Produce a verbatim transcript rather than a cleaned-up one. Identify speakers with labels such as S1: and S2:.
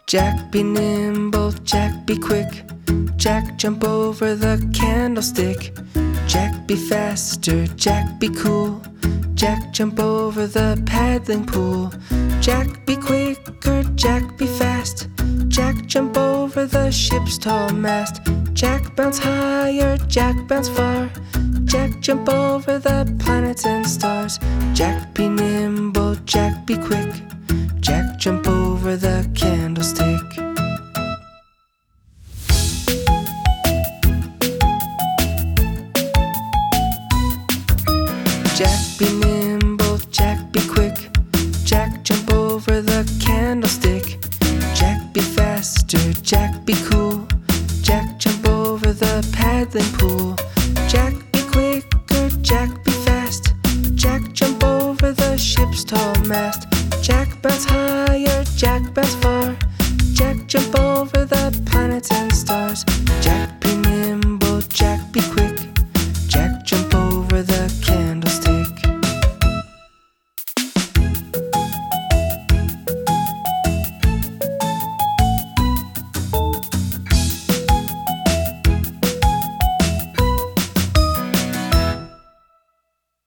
S1: Jack be nimble, Jack be quick, Jack jump over the candlestick. Jack be faster, Jack be cool, Jack jump over the paddling pool. Jack be quicker, Jack be fast, Jack jump over the ship's tall mast. Jack bounce higher, Jack bounce far, Jack jump over the planets and stars. Jack be nimble, Jack be quick, Jack jump over the candlestick. Jack be nimble, Jack be quick, Jack jump over the candlestick. Jack be faster, Jack be cool, Jack jump over the paddling pool. Jack be quicker, Jack be fast, Jack jump over the ship's tall mast. Jack bounce higher, Jack bounce far, Jack jump over the planets and stars. Jack be nimble, Jack be quick,